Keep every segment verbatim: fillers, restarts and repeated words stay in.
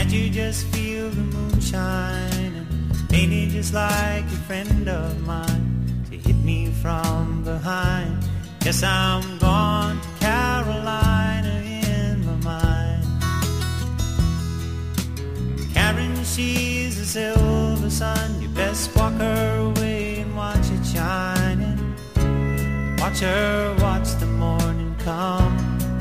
Can't you just feel the moonshine? And ain't it just like a friend of mine to hit me from behind? Guess I'm gone to Carolina in my mind. Karen, she's a silver sun. You best walk her away and watch it shining. Watch her watch the morning come.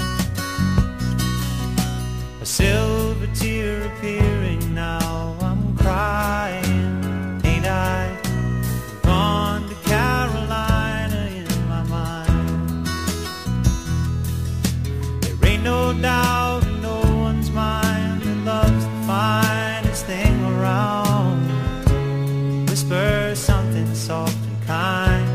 A silver tear appearing now. I'm crying, ain't I? Gone to Carolina in my mind. There ain't no doubt in no one's mind that love's the finest thing around. Whisper something soft and kind.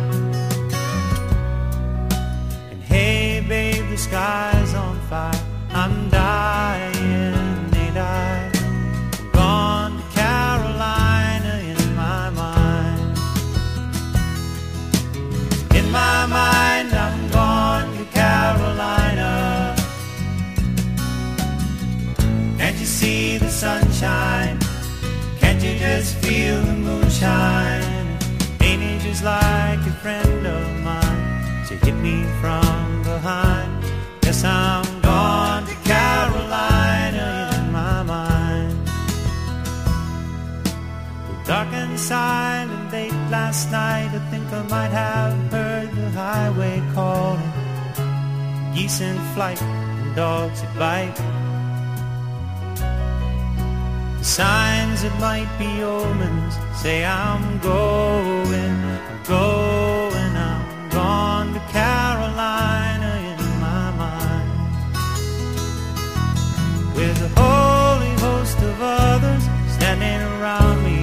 And hey babe, the sky's on fire. I'm dying, ain't I? I'm gone to Carolina in my mind. In my mind, I'm gone to Carolina. Can't you see the sunshine? Can't you just feel the moonshine? Ain't it just like a friend of mine to hit me from behind? Yes, I'm gone to Carolina in my mind. Dark and silent late last night, I think I might have heard the highway calling. Geese in flight and dogs that bite. The signs that might be omens say I'm going, I'm going, I'm gone to Carolina in my mind. With a holy host of others standing around me,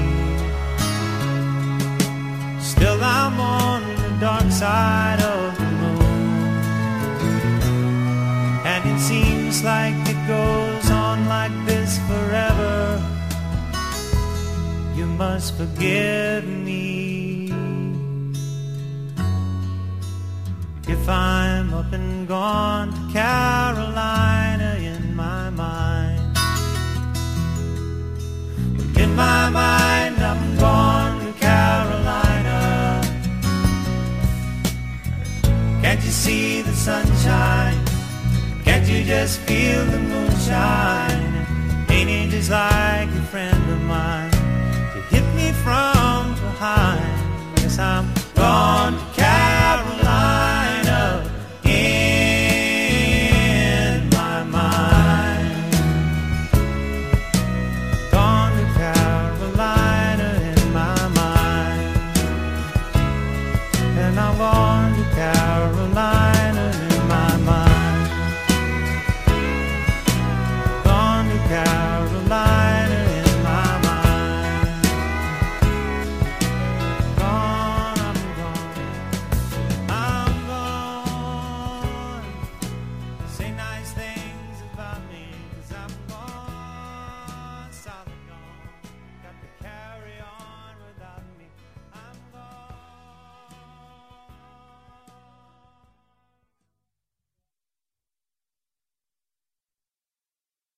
still I'm on the dark side of the moon. And it seems like it goes on like this forever. You must forgive me if I'm up and gone to Carolina in my mind. In my mind, I'm gone to Carolina. Can't you see the sunshine? Can't you just feel the moonshine?